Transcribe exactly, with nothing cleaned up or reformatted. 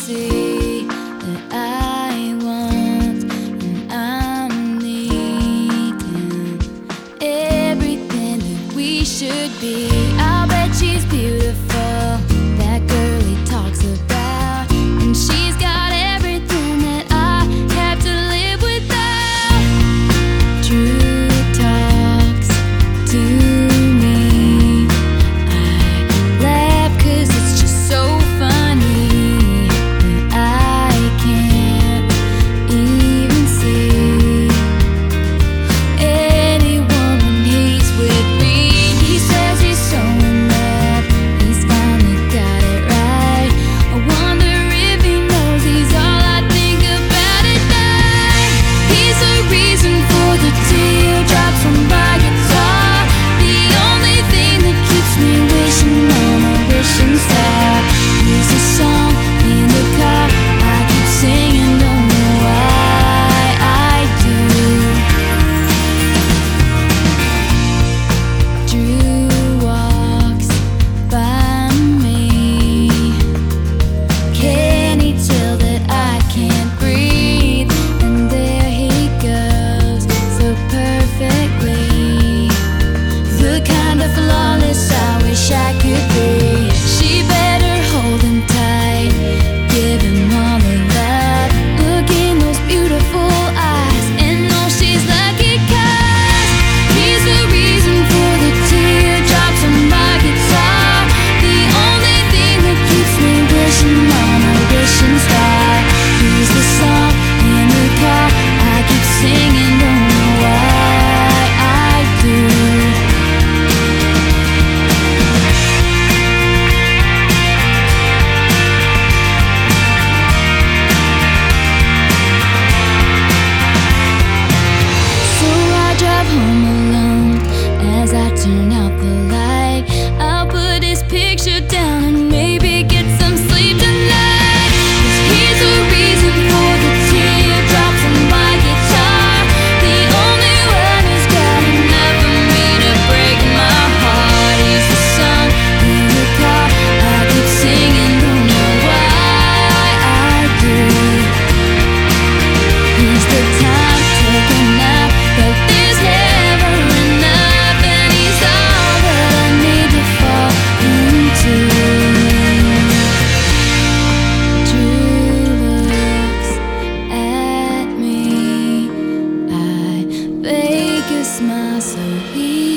see that I want, and I'm needing everything that we should be. I'll bet she's beautiful, that girl he talks about, and she's got everything that I have to live without. Drew talks to me, I laugh 'cause it's just so funny that I can't even see anyone when he's with me. He says he's so in love, he's finally got it right. I wonder if he knows he's all I think about at night. He's the reason for the teardrops on my guitar, the only thing that keeps me wishing on a wishing star. He's a song in the car I keep singing, don't know why I do. Drew walks by me. Can he tell that I can't breathe? And there he goes, so perfectly, the kind of flawless I wish I could be. She better hold him tight, give him all the love. Look in those beautiful eyes and know she's lucky 'cause he's the reason for the teardrops on my guitar, the only thing that keeps me wishing on a wishing star. He's the song in the car I keep singing, don't know why I do. So I drive home alone. As I turn out the light, I'll put his picture down and maybe get some sleep tonight. 'Cause he's the reason for the teardrops on my guitar, the only one who's got enough of me to break my heart. He's the song in the car I keep singing, don't know why I do. He's the time taken up, but there's never enough, and he's all that I need to fall into. Drew looks at me, I fake a smile so he